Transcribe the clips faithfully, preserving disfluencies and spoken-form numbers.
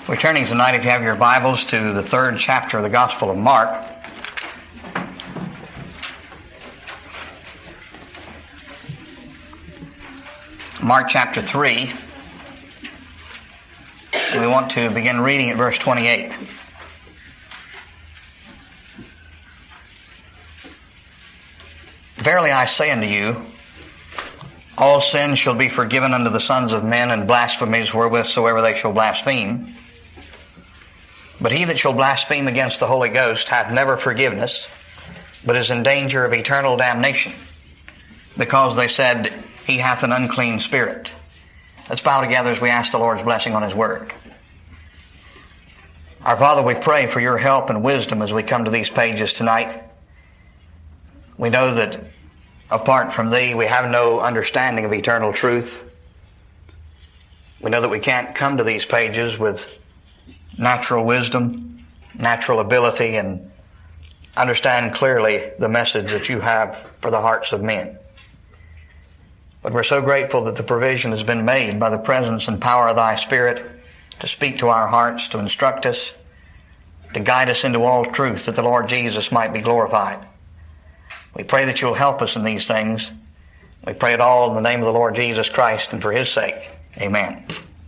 We're turning tonight, if you have your Bibles, to the third chapter of the Gospel of Mark. Mark chapter three. And we want to begin reading at verse twenty-eight. Verily I say unto you, all sins shall be forgiven unto the sons of men, and blasphemies wherewithsoever they shall blaspheme. But he that shall blaspheme against the Holy Ghost hath never forgiveness, but is in danger of eternal damnation, because they said, he hath an unclean spirit. Let's bow together as we ask the Lord's blessing on His Word. Our Father, we pray for your help and wisdom as we come to these pages tonight. We know that apart from Thee, we have no understanding of eternal truth. We know that we can't come to these pages with natural wisdom, natural ability, and understand clearly the message that you have for the hearts of men. But we're so grateful that the provision has been made by the presence and power of Thy Spirit to speak to our hearts, to instruct us, to guide us into all truth, that the Lord Jesus might be glorified. We pray that you'll help us in these things. We pray it all in the name of the Lord Jesus Christ and for His sake. Amen.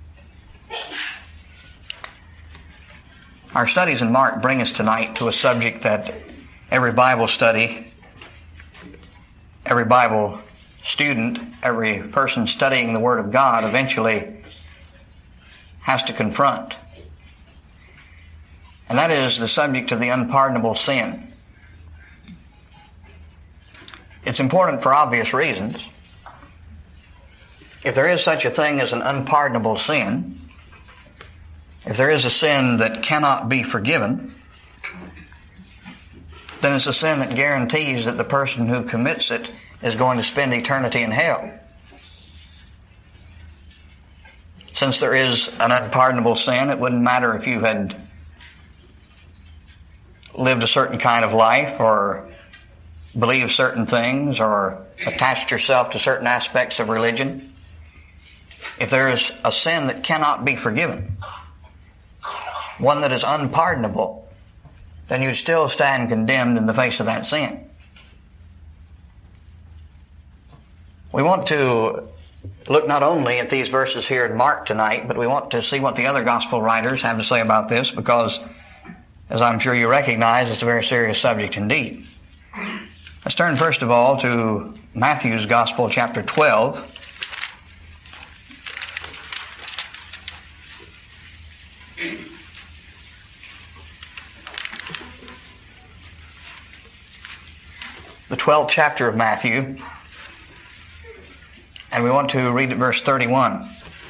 Our studies in Mark bring us tonight to a subject that every Bible study, every Bible student, every person studying the Word of God eventually has to confront. And that is the subject of the unpardonable sin. It's important for obvious reasons. If there is such a thing as an unpardonable sin, if there is a sin that cannot be forgiven, then it's a sin that guarantees that the person who commits it is going to spend eternity in hell. Since there is an unpardonable sin, it wouldn't matter if you had lived a certain kind of life or believed certain things or attached yourself to certain aspects of religion. If there is a sin that cannot be forgiven, one that is unpardonable, then you still stand condemned in the face of that sin. We want to look not only at these verses here in Mark tonight, but we want to see what the other gospel writers have to say about this, because, as I'm sure you recognize, it's a very serious subject indeed. Let's turn first of all to Matthew's Gospel, chapter twelve. The twelfth chapter of Matthew, and we want to read at verse thirty-one.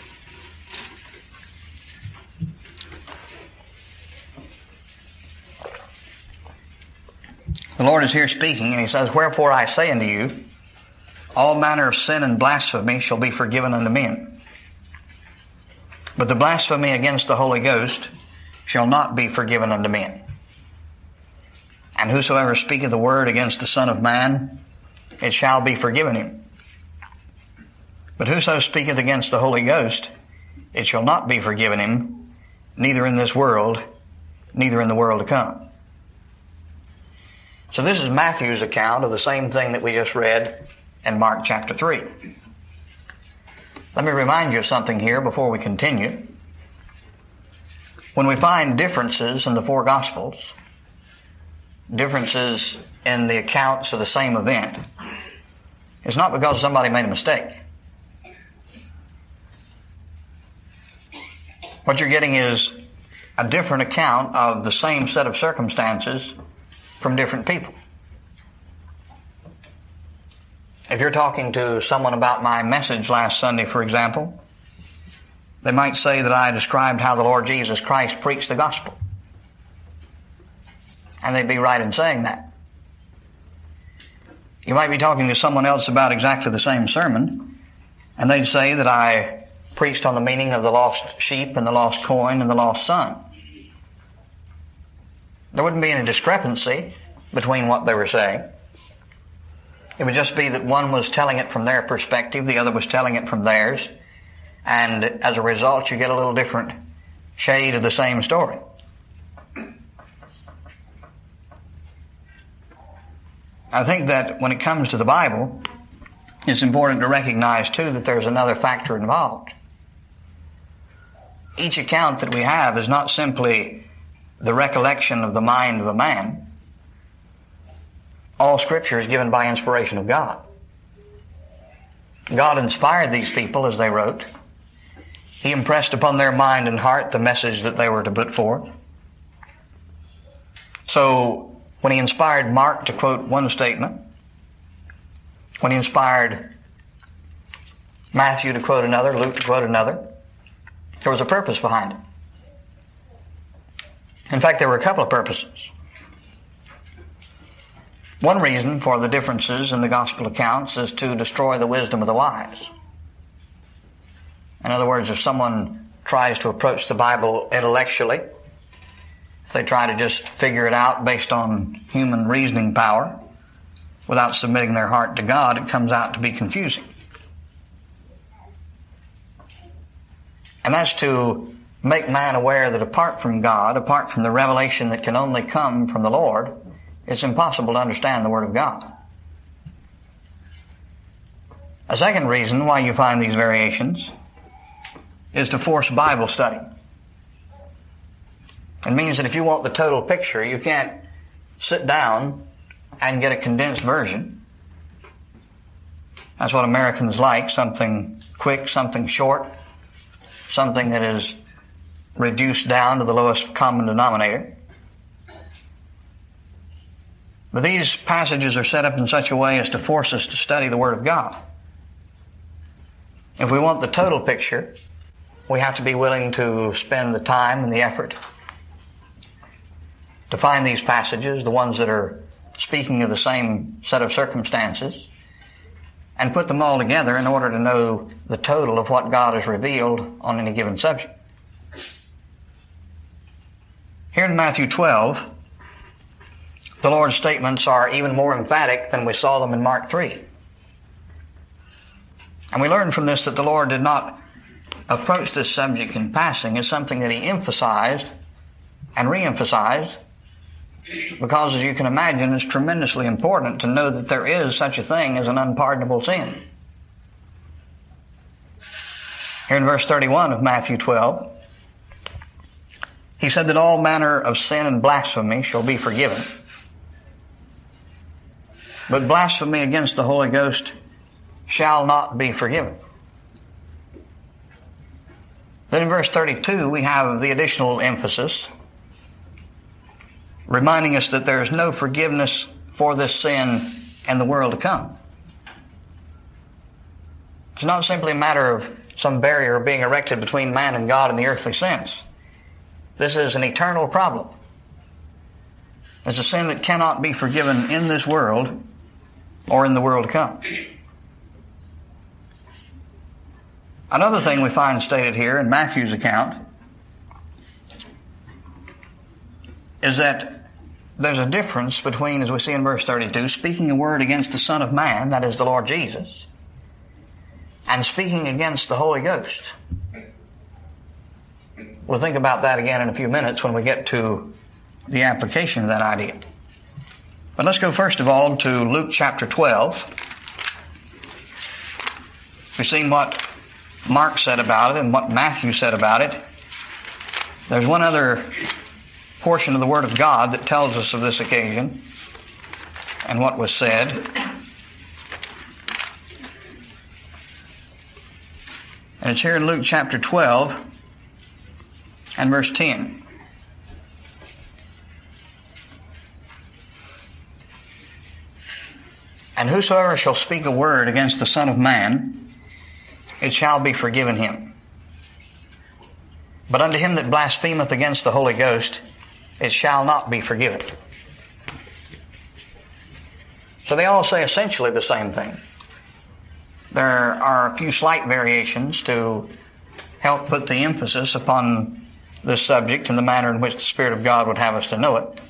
The Lord is here speaking, and He says, wherefore I say unto you, all manner of sin and blasphemy shall be forgiven unto men. But the blasphemy against the Holy Ghost shall not be forgiven unto men. And whosoever speaketh the word against the Son of Man, it shall be forgiven him. But whoso speaketh against the Holy Ghost, it shall not be forgiven him, neither in this world, neither in the world to come. So this is Matthew's account of the same thing that we just read in Mark chapter three. Let me remind you of something here before we continue. When we find differences in the four Gospels, differences in the accounts of the same event, it's not because somebody made a mistake. What you're getting is a different account of the same set of circumstances from different people. If you're talking to someone about my message last Sunday, for example, they might say that I described how the Lord Jesus Christ preached the gospel. And they'd be right in saying that. You might be talking to someone else about exactly the same sermon, and they'd say that I preached on the meaning of the lost sheep and the lost coin and the lost son. There wouldn't be any discrepancy between what they were saying. It would just be that one was telling it from their perspective, the other was telling it from theirs, and as a result you get a little different shade of the same story. I think that when it comes to the Bible, it's important to recognize, too, that there's another factor involved. Each account that we have is not simply the recollection of the mind of a man. All Scripture is given by inspiration of God. God inspired these people as they wrote. He impressed upon their mind and heart the message that they were to put forth. So, when He inspired Mark to quote one statement, when He inspired Matthew to quote another, Luke to quote another, there was a purpose behind it. In fact, there were a couple of purposes. One reason for the differences in the gospel accounts is to destroy the wisdom of the wise. In other words, if someone tries to approach the Bible intellectually, if they try to just figure it out based on human reasoning power, without submitting their heart to God, it comes out to be confusing. And that's to make man aware that apart from God, apart from the revelation that can only come from the Lord, it's impossible to understand the Word of God. A second reason why you find these variations is to force Bible study. It means that if you want the total picture, you can't sit down and get a condensed version. That's what Americans like, something quick, something short, something that is reduced down to the lowest common denominator. But these passages are set up in such a way as to force us to study the Word of God. If we want the total picture, we have to be willing to spend the time and the effort to find these passages, the ones that are speaking of the same set of circumstances, and put them all together in order to know the total of what God has revealed on any given subject. Here in Matthew twelve, the Lord's statements are even more emphatic than we saw them in Mark three. And we learn from this that the Lord did not approach this subject in passing as something that He emphasized and re-emphasized, because, as you can imagine, it's tremendously important to know that there is such a thing as an unpardonable sin. Here in verse thirty-one of Matthew twelve, He said that all manner of sin and blasphemy shall be forgiven, but blasphemy against the Holy Ghost shall not be forgiven. Then in verse thirty-two, we have the additional emphasis, reminding us that there is no forgiveness for this sin in the world to come. It's not simply a matter of some barrier being erected between man and God in the earthly sense. This is an eternal problem. It's a sin that cannot be forgiven in this world or in the world to come. Another thing we find stated here in Matthew's account is that there's a difference between, as we see in verse thirty-two, speaking a word against the Son of Man, that is the Lord Jesus, and speaking against the Holy Ghost. We'll think about that again in a few minutes when we get to the application of that idea. But let's go first of all to Luke chapter twelve. We've seen what Mark said about it and what Matthew said about it. There's one other portion of the Word of God that tells us of this occasion and what was said. And it's here in Luke chapter twelve and verse ten. And whosoever shall speak a word against the Son of Man, it shall be forgiven him. But unto him that blasphemeth against the Holy Ghost, it shall not be forgiven. So they all say essentially the same thing. There are a few slight variations to help put the emphasis upon this subject in the manner in which the Spirit of God would have us to know it.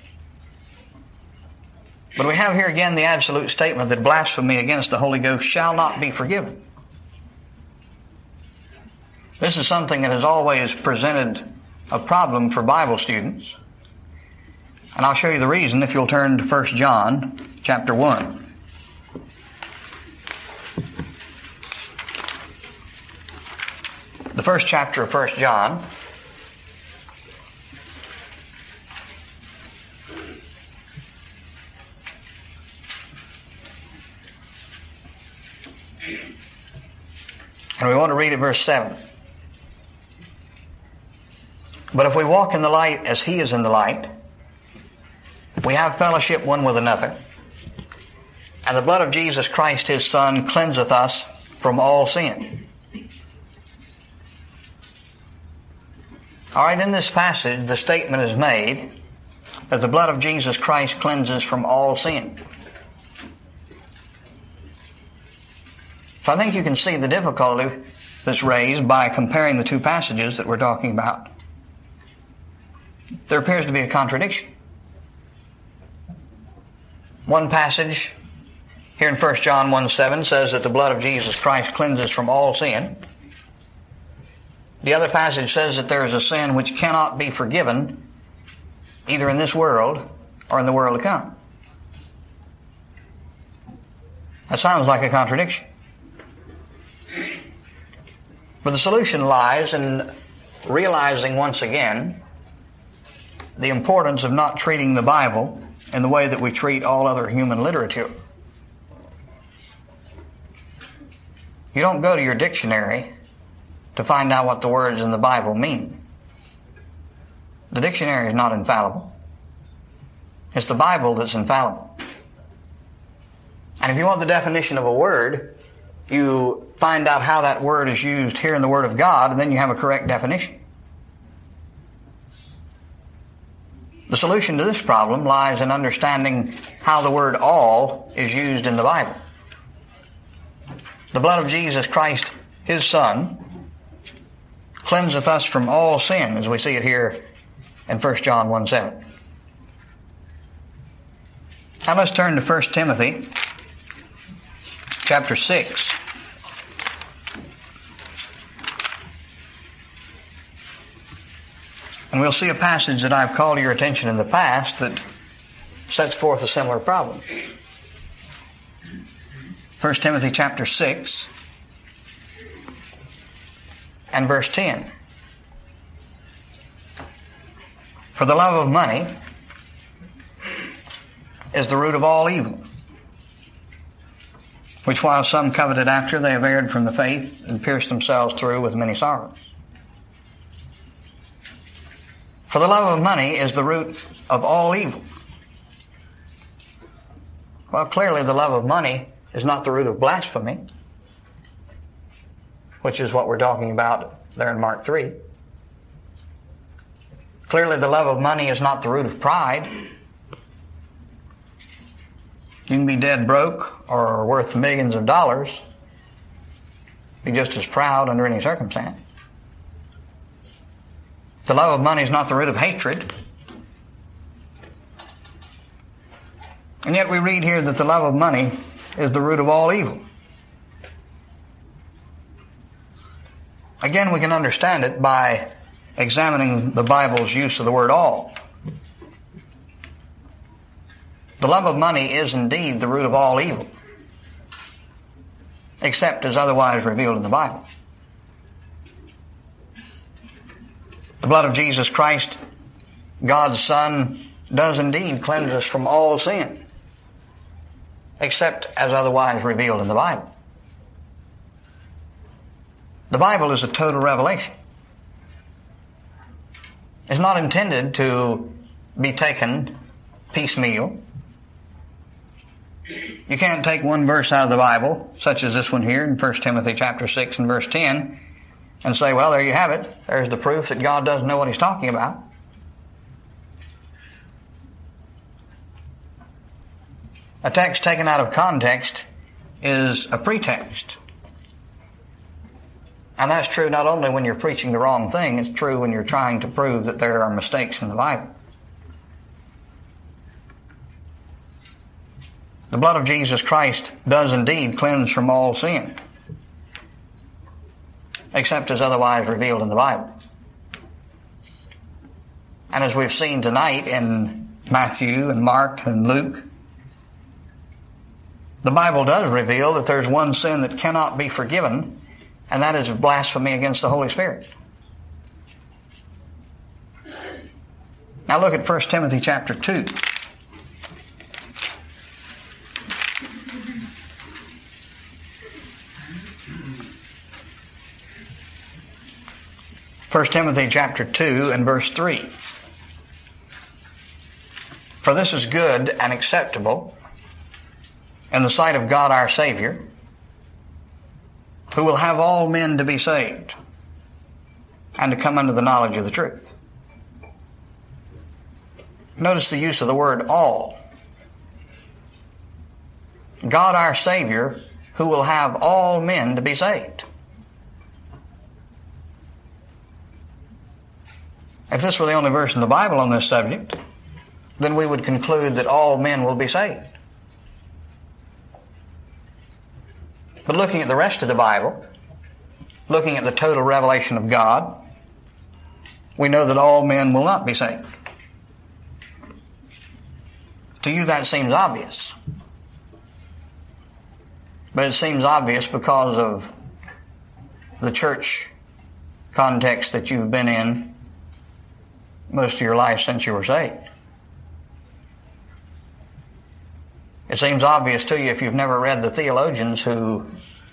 But we have here again the absolute statement that blasphemy against the Holy Ghost shall not be forgiven. This is something that has always presented a problem for Bible students. And I'll show you the reason if you'll turn to First John chapter one. The first chapter of First John. And we want to read at verse seven. But if we walk in the light as he is in the light, we have fellowship one with another. And the blood of Jesus Christ his Son cleanseth us from all sin. All right, in this passage, the statement is made that the blood of Jesus Christ cleanses from all sin. So I think you can see the difficulty that's raised by comparing the two passages that we're talking about. There appears to be a contradiction. One passage here in First John one seven says that the blood of Jesus Christ cleanses from all sin. The other passage says that there is a sin which cannot be forgiven either in this world or in the world to come. That sounds like a contradiction. But the solution lies in realizing once again the importance of not treating the Bible in the way that we treat all other human literature. You don't go to your dictionary to find out what the words in the Bible mean. The dictionary is not infallible. It's the Bible that's infallible. And if you want the definition of a word, you find out how that word is used here in the Word of God, and then you have a correct definition. The solution to this problem lies in understanding how the word all is used in the Bible. The blood of Jesus Christ, his Son, cleanseth us from all sin, as we see it here in First John one seven. Now let's turn to First Timothy chapter six. And we'll see a passage that I've called to your attention in the past that sets forth a similar problem. First Timothy chapter six and verse ten. For the love of money is the root of all evil, which while some coveted after, they have erred from the faith and pierced themselves through with many sorrows. For the love of money is the root of all evil. Well, clearly the love of money is not the root of blasphemy, which is what we're talking about there in Mark three. Clearly the love of money is not the root of pride. You can be dead broke or worth millions of dollars, be just as proud under any circumstance. The love of money is not the root of hatred. And yet we read here that the love of money is the root of all evil. Again, we can understand it by examining the Bible's use of the word all. The love of money is indeed the root of all evil, except as otherwise revealed in the Bible. The blood of Jesus Christ, God's Son, does indeed cleanse us from all sin, except as otherwise revealed in the Bible. The Bible is a total revelation. It's not intended to be taken piecemeal. You can't take one verse out of the Bible, such as this one here in First Timothy chapter six and verse ten, and say, well, there you have it. There's the proof that God doesn't know what he's talking about. A text taken out of context is a pretext. And that's true not only when you're preaching the wrong thing, it's true when you're trying to prove that there are mistakes in the Bible. The blood of Jesus Christ does indeed cleanse from all sin, except as otherwise revealed in the Bible. And as we've seen tonight in Matthew and Mark and Luke, the Bible does reveal that there's one sin that cannot be forgiven, and that is blasphemy against the Holy Spirit. Now look at First Timothy chapter two. First Timothy chapter two and verse three. For this is good and acceptable in the sight of God our Savior, who will have all men to be saved and to come unto the knowledge of the truth. Notice the use of the word all. God our Savior, who will have all men to be saved. If this were the only verse in the Bible on this subject, then we would conclude that all men will be saved. But looking at the rest of the Bible, looking at the total revelation of God, we know that all men will not be saved. To you that seems obvious. But it seems obvious because of the church context that you've been in most of your life since you were saved. It seems obvious to you if you've never read the theologians who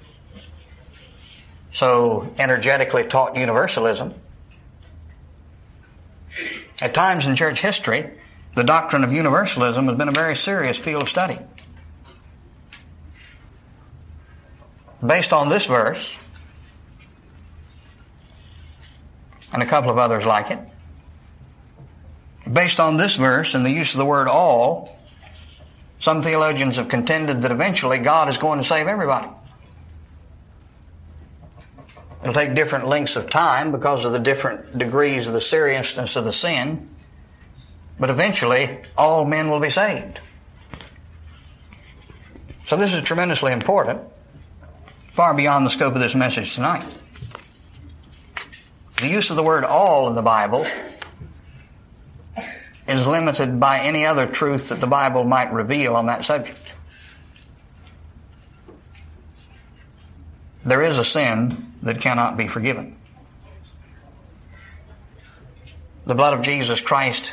so energetically taught universalism. At times in church history, the doctrine of universalism has been a very serious field of study. Based on this verse, and a couple of others like it, based on this verse and the use of the word all, some theologians have contended that eventually God is going to save everybody. It'll take different lengths of time because of the different degrees of the seriousness of the sin, but eventually all men will be saved. So this is tremendously important, far beyond the scope of this message tonight. The use of the word all in the Bible is limited by any other truth that the Bible might reveal on that subject. There is a sin that cannot be forgiven. The blood of Jesus Christ,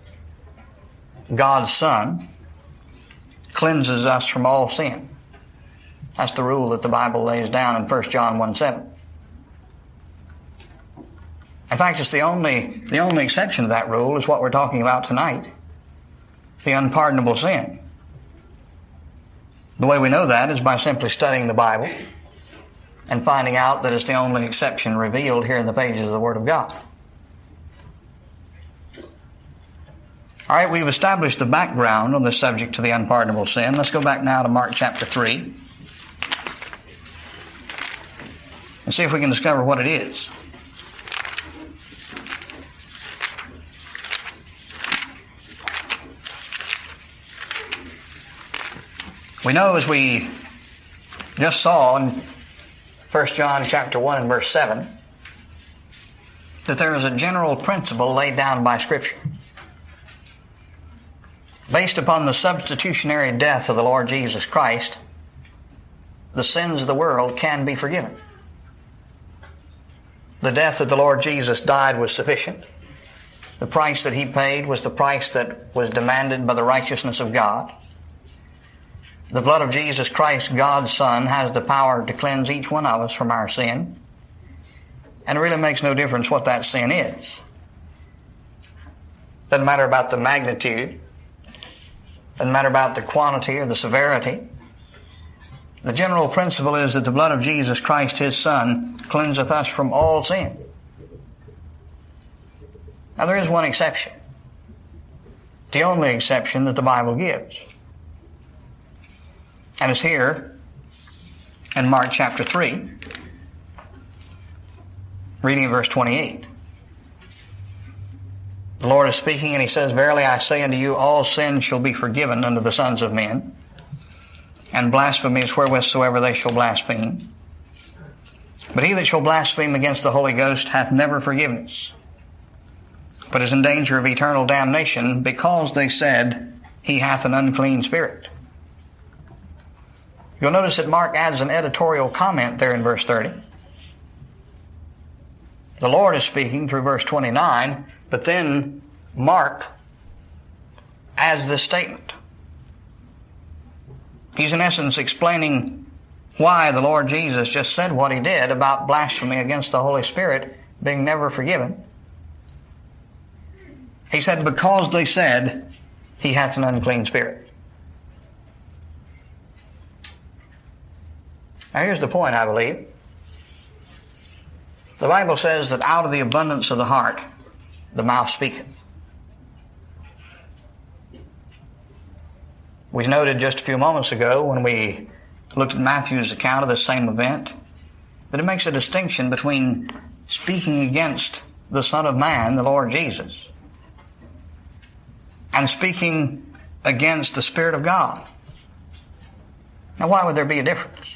God's Son, cleanses us from all sin. That's the rule that the Bible lays down in First John one seven. In fact, it's the only, the only exception to that rule is what we're talking about tonight, the unpardonable sin. The way we know that is by simply studying the Bible and finding out that it's the only exception revealed here in the pages of the Word of God. All right, we've established the background on the subject to the unpardonable sin. Let's go back now to Mark chapter three and see if we can discover what it is. We know, as we just saw in First John chapter one and verse seven, that there is a general principle laid down by Scripture. Based upon the substitutionary death of the Lord Jesus Christ, the sins of the world can be forgiven. The death that the Lord Jesus died was sufficient. The price that He paid was the price that was demanded by the righteousness of God. The blood of Jesus Christ, God's Son, has the power to cleanse each one of us from our sin. And it really makes no difference what that sin is. Doesn't matter about the magnitude. Doesn't matter about the quantity or the severity. The general principle is that the blood of Jesus Christ, His Son, cleanseth us from all sin. Now there is one exception. The only exception that the Bible gives. And it's here in Mark chapter three, reading verse twenty-eight. The Lord is speaking, and He says, Verily I say unto you, all sins shall be forgiven unto the sons of men, and blasphemies wherewithsoever they shall blaspheme. But he that shall blaspheme against the Holy Ghost hath never forgiveness, but is in danger of eternal damnation because they said, he hath an unclean spirit. You'll notice that Mark adds an editorial comment there in verse thirty. The Lord is speaking through verse twenty-nine, but then Mark adds this statement. He's in essence explaining why the Lord Jesus just said what he did about blasphemy against the Holy Spirit being never forgiven. He said, because they said, he hath an unclean spirit. Now here's the point, I believe. The Bible says that out of the abundance of the heart, the mouth speaketh. We noted just a few moments ago when we looked at Matthew's account of the same event that it makes a distinction between speaking against the Son of Man, the Lord Jesus, and speaking against the Spirit of God. Now, why would there be a difference?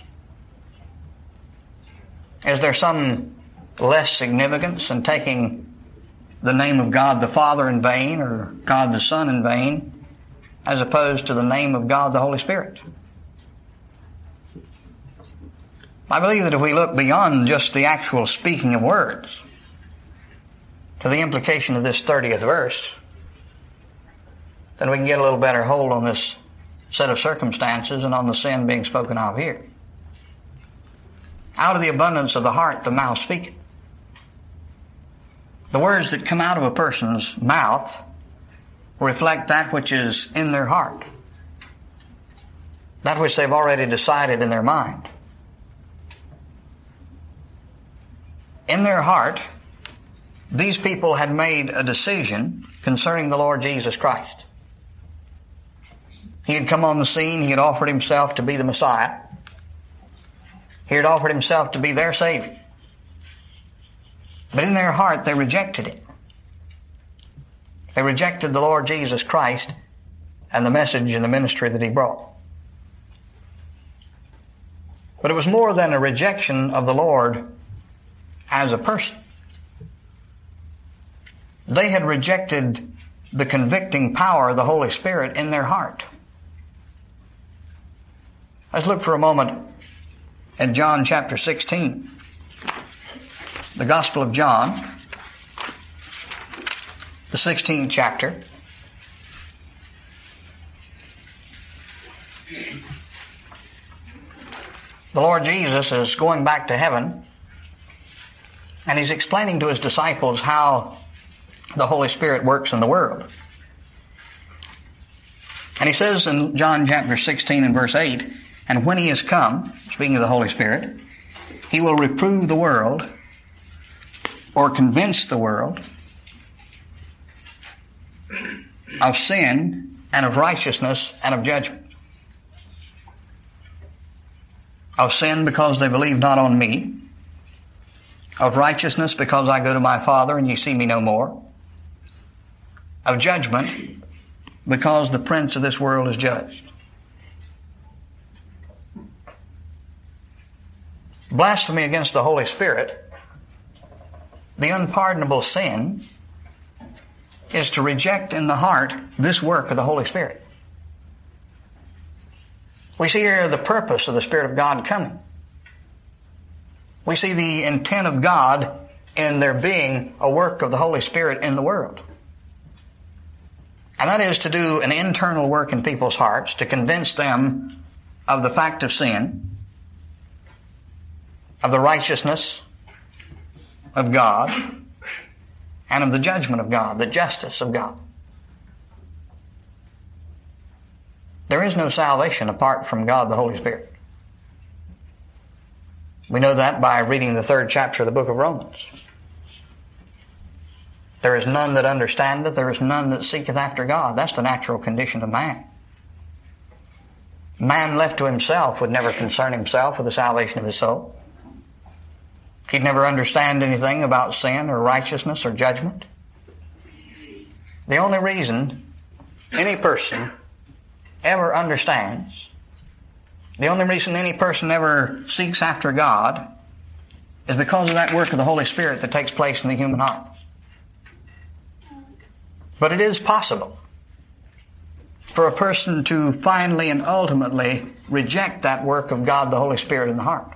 Is there some less significance in taking the name of God the Father in vain or God the Son in vain as opposed to the name of God the Holy Spirit? I believe that if we look beyond just the actual speaking of words to the implication of this thirtieth verse, then we can get a little better hold on this set of circumstances and on the sin being spoken of here. Out of the abundance of the heart, the mouth speaketh. The words that come out of a person's mouth reflect that which is in their heart, that which they've already decided in their mind. In their heart, these people had made a decision concerning the Lord Jesus Christ. He had come on the scene. He had offered himself to be the Messiah. He had offered himself to be their Savior. But in their heart, they rejected him. They rejected the Lord Jesus Christ and the message and the ministry that he brought. But it was more than a rejection of the Lord as a person. They had rejected the convicting power of the Holy Spirit in their heart. Let's look for a moment at John chapter sixteen. The Gospel of John, the sixteenth chapter. The Lord Jesus is going back to heaven, and he's explaining to his disciples how the Holy Spirit works in the world. And he says in John chapter sixteen and verse eight, and when he is come, speaking of the Holy Spirit, he will reprove the world or convince the world of sin and of righteousness and of judgment. Of sin because they believe not on me. Of righteousness because I go to my Father and ye see me no more. Of judgment because the prince of this world is judged. Blasphemy against the Holy Spirit, the unpardonable sin, is to reject in the heart this work of the Holy Spirit. We see here the purpose of the Spirit of God coming. We see the intent of God in there being a work of the Holy Spirit in the world. And that is to do an internal work in people's hearts, to convince them of the fact of sin, of the righteousness of God, and of the judgment of God, the justice of God. There is no salvation apart from God the Holy Spirit. We know that by reading the third chapter of the book of Romans. There is none that understandeth, there is none that seeketh after God. That's the natural condition of man. Man left to himself would never concern himself with the salvation of his soul. He'd never understand anything about sin or righteousness or judgment. The only reason any person ever understands, the only reason any person ever seeks after God is because of that work of the Holy Spirit that takes place in the human heart. But it is possible for a person to finally and ultimately reject that work of God, the Holy Spirit, in the heart.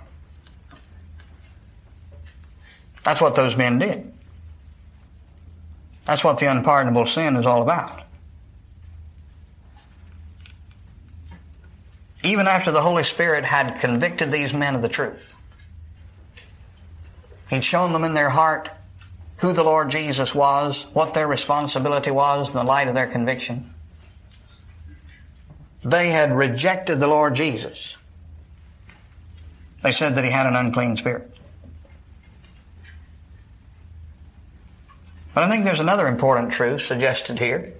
That's what those men did. That's what the unpardonable sin is all about. Even after the Holy Spirit had convicted these men of the truth, He'd shown them in their heart who the Lord Jesus was, what their responsibility was in the light of their conviction. They had rejected the Lord Jesus. They said that He had an unclean spirit. But I think there's another important truth suggested here.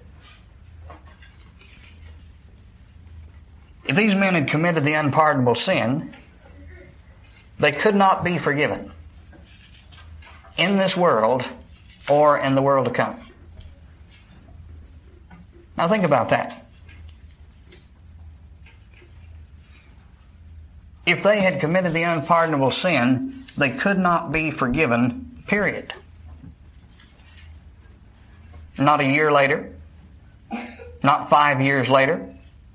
If these men had committed the unpardonable sin, they could not be forgiven in this world or in the world to come. Now think about that. If they had committed the unpardonable sin, they could not be forgiven, period. Not a year later, not five years later,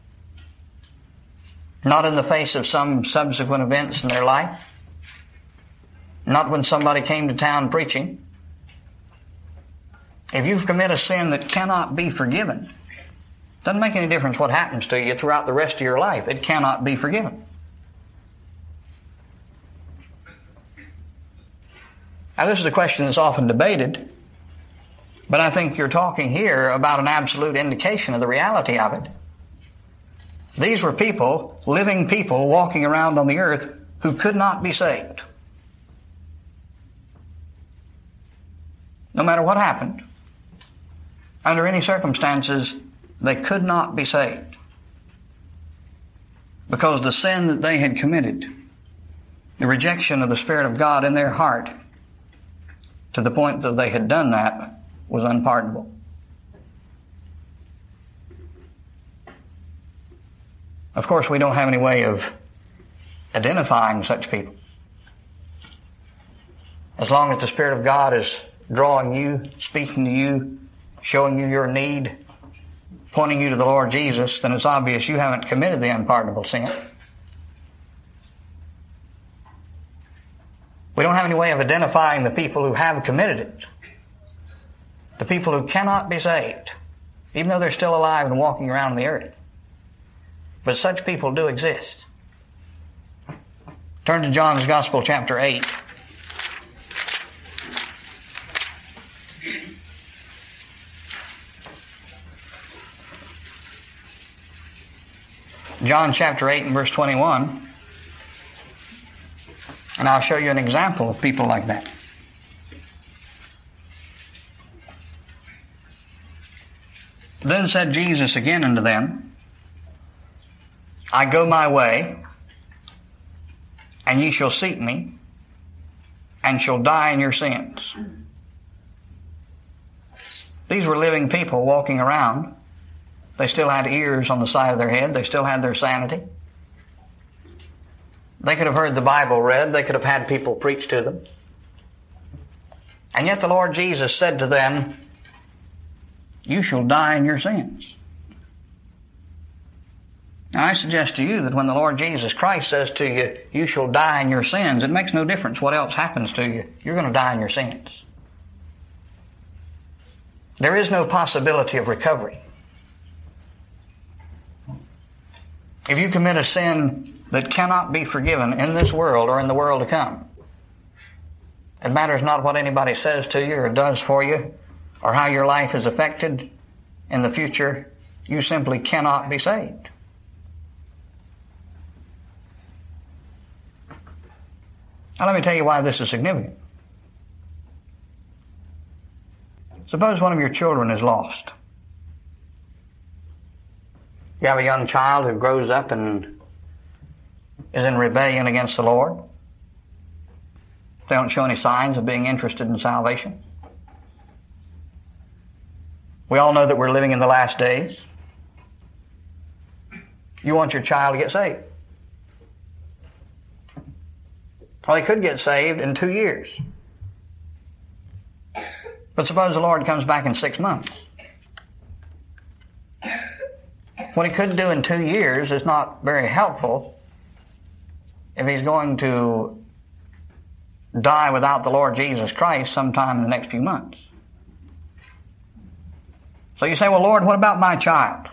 not in the face of some subsequent events in their life, not when somebody came to town preaching. If you've committed a sin that cannot be forgiven, doesn't make any difference what happens to you throughout the rest of your life. It cannot be forgiven. Now, this is a question that's often debated, but I think you're talking here about an absolute indication of the reality of it. These were people, living people, walking around on the earth who could not be saved. No matter what happened, under any circumstances, they could not be saved. Because the sin that they had committed, the rejection of the Spirit of God in their heart, to the point that they had done that, was unpardonable. Of course, we don't have any way of identifying such people. As long as the Spirit of God is drawing you, speaking to you, showing you your need, pointing you to the Lord Jesus, then it's obvious you haven't committed the unpardonable sin. We don't have any way of identifying the people who have committed it. The people who cannot be saved, even though they're still alive and walking around the earth. But such people do exist. Turn to John's Gospel, chapter eight. John chapter eight and verse twenty-one. And I'll show you an example of people like that. Then said Jesus again unto them, I go my way, and ye shall seek me, and shall die in your sins. These were living people walking around. They still had ears on the side of their head. They still had their sanity. They could have heard the Bible read. They could have had people preach to them. And yet the Lord Jesus said to them, you shall die in your sins. Now I suggest to you that when the Lord Jesus Christ says to you, you shall die in your sins, it makes no difference what else happens to you. You're going to die in your sins. There is no possibility of recovery. If you commit a sin that cannot be forgiven in this world or in the world to come, it matters not what anybody says to you or does for you or how your life is affected in the future, you simply cannot be saved. Now let me tell you why this is significant. Suppose one of your children is lost. You have a young child who grows up and is in rebellion against the Lord. They don't show any signs of being interested in salvation. We all know that we're living in the last days. You want your child to get saved. Well, they could get saved in two years. But suppose the Lord comes back in six months. What he could do in two years is not very helpful if he's going to die without the Lord Jesus Christ sometime in the next few months. So you say, well, Lord, what about my child?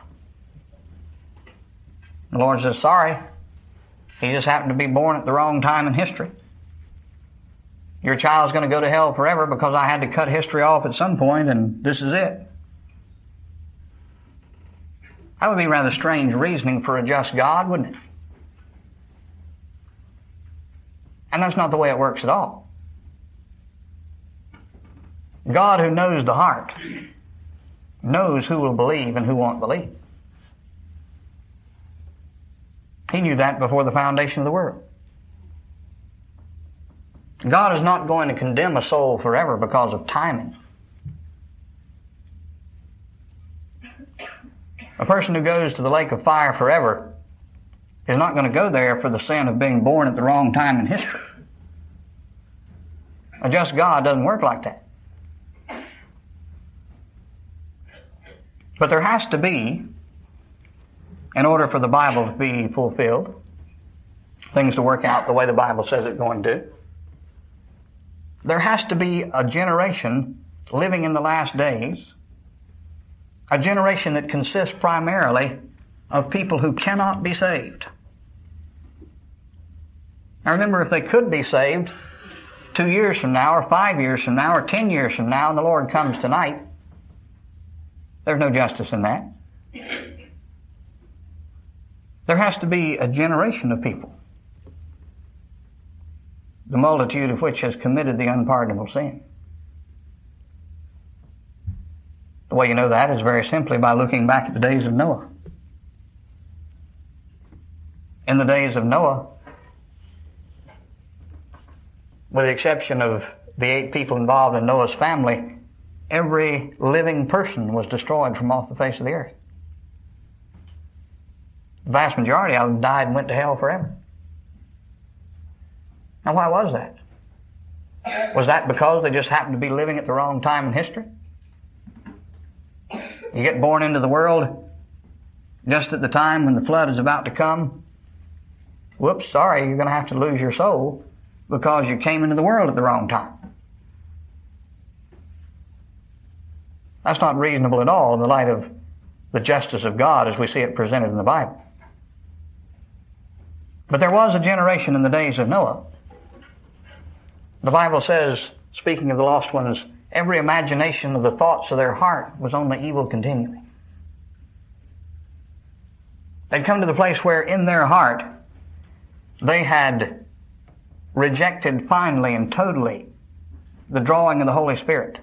The Lord says, sorry, he just happened to be born at the wrong time in history. Your child's going to go to hell forever because I had to cut history off at some point, and this is it. That would be rather strange reasoning for a just God, wouldn't it? And that's not the way it works at all. God, who knows the heart, knows who will believe and who won't believe. He knew that before the foundation of the world. God is not going to condemn a soul forever because of timing. A person who goes to the lake of fire forever is not going to go there for the sin of being born at the wrong time in history. A just God doesn't work like that. But there has to be, in order for the Bible to be fulfilled, things to work out the way the Bible says it's going to, there has to be a generation living in the last days, a generation that consists primarily of people who cannot be saved. Now remember, if they could be saved two years from now, or five years from now, or ten years from now, and the Lord comes tonight, there's no justice in that. There has to be a generation of people, the multitude of which has committed the unpardonable sin. The way you know that is very simply by looking back at the days of Noah. In the days of Noah, with the exception of the eight people involved in Noah's family, every living person was destroyed from off the face of the earth. The vast majority of them died and went to hell forever. Now, why was that? Was that because they just happened to be living at the wrong time in history? You get born into the world just at the time when the flood is about to come. Whoops, sorry, you're going to have to lose your soul because you came into the world at the wrong time. That's not reasonable at all in the light of the justice of God as we see it presented in the Bible. But there was a generation in the days of Noah. The Bible says, speaking of the lost ones, every imagination of the thoughts of their heart was only evil continually. They'd come to the place where in their heart they had rejected finally and totally the drawing of the Holy Spirit.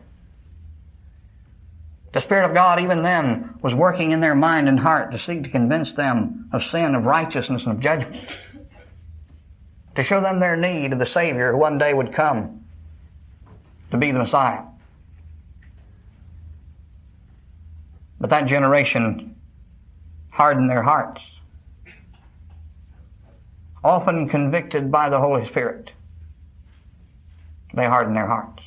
The Spirit of God, even then, was working in their mind and heart to seek to convince them of sin, of righteousness, and of judgment. To show them their need of the Savior who one day would come to be the Messiah. But that generation hardened their hearts. Often convicted by the Holy Spirit, they hardened their hearts.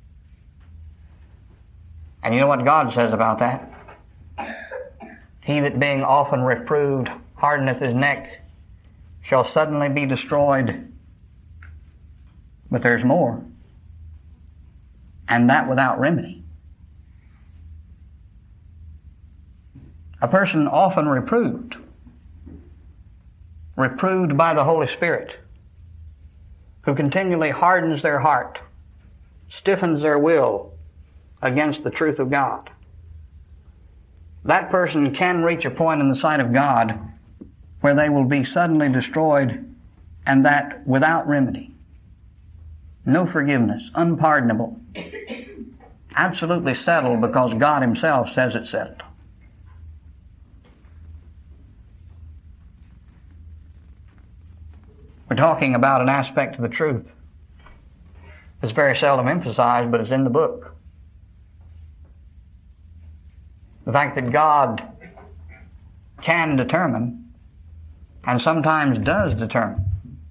And you know what God says about that? He that being often reproved hardeneth his neck shall suddenly be destroyed. But there's more. And that without remedy. A person often reproved, reproved by the Holy Spirit, who continually hardens their heart, stiffens their will against the truth of God. That person can reach a point in the sight of God where they will be suddenly destroyed, and that without remedy. No forgiveness, unpardonable, absolutely settled because God Himself says it's settled. We're talking about an aspect of the truth that's very seldom emphasized, but it's in the book. The fact that God can determine, and sometimes does determine,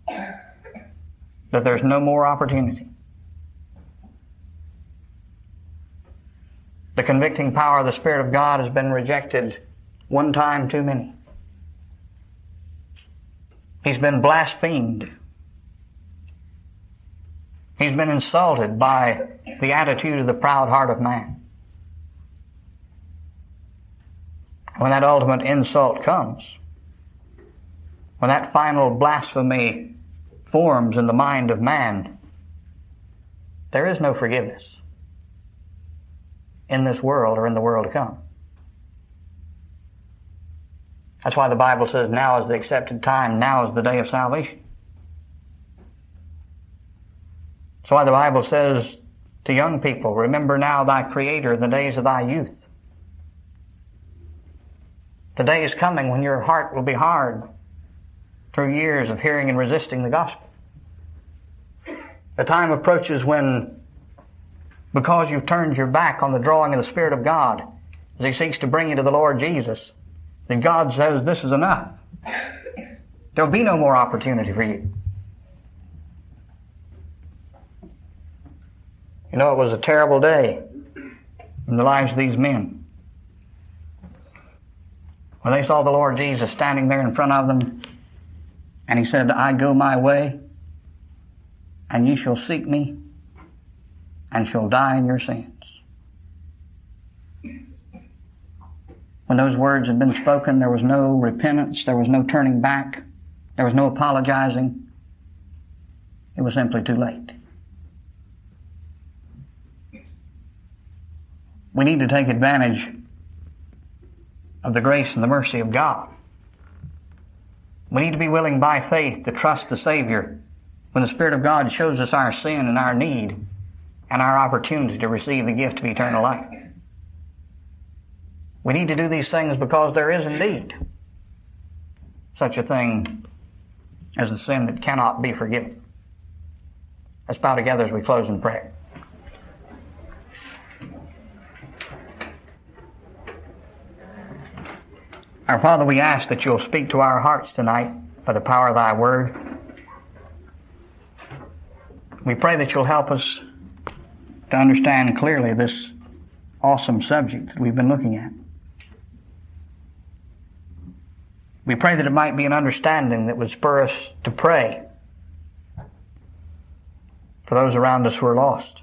that there's no more opportunity. The convicting power of the Spirit of God has been rejected one time too many. He's been blasphemed. He's been insulted by the attitude of the proud heart of man. When that ultimate insult comes, when that final blasphemy forms in the mind of man, there is no forgiveness in this world or in the world to come. That's why the Bible says now is the accepted time, now is the day of salvation. That's why the Bible says to young people, remember now thy Creator in the days of thy youth. The day is coming when your heart will be hard through years of hearing and resisting the gospel. The time approaches when, because you've turned your back on the drawing of the Spirit of God, as He seeks to bring you to the Lord Jesus, then God says this is enough. There'll be no more opportunity for you. You know, it was a terrible day in the lives of these men. When they saw the Lord Jesus standing there in front of them, and He said, I go my way, and ye shall seek me, and shall die in your sins. When those words had been spoken, there was no repentance, there was no turning back, there was no apologizing. It was simply too late. We need to take advantage of the grace and the mercy of God. We need to be willing by faith to trust the Savior when the Spirit of God shows us our sin and our need and our opportunity to receive the gift of eternal life. We need to do these things because there is indeed such a thing as a sin that cannot be forgiven. Let's bow together as we close in prayer. Our Father, we ask that you'll speak to our hearts tonight by the power of thy word. We pray that you'll help us to understand clearly this awesome subject that we've been looking at. We pray that it might be an understanding that would spur us to pray for those around us who are lost.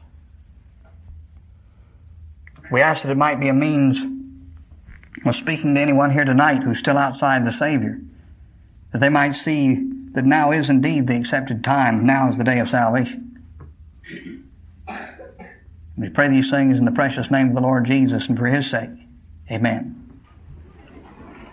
We ask that it might be a means of speaking to anyone here tonight who's still outside the Savior, that they might see that now is indeed the accepted time, now is the day of salvation. We pray these things in the precious name of the Lord Jesus and for His sake. Amen.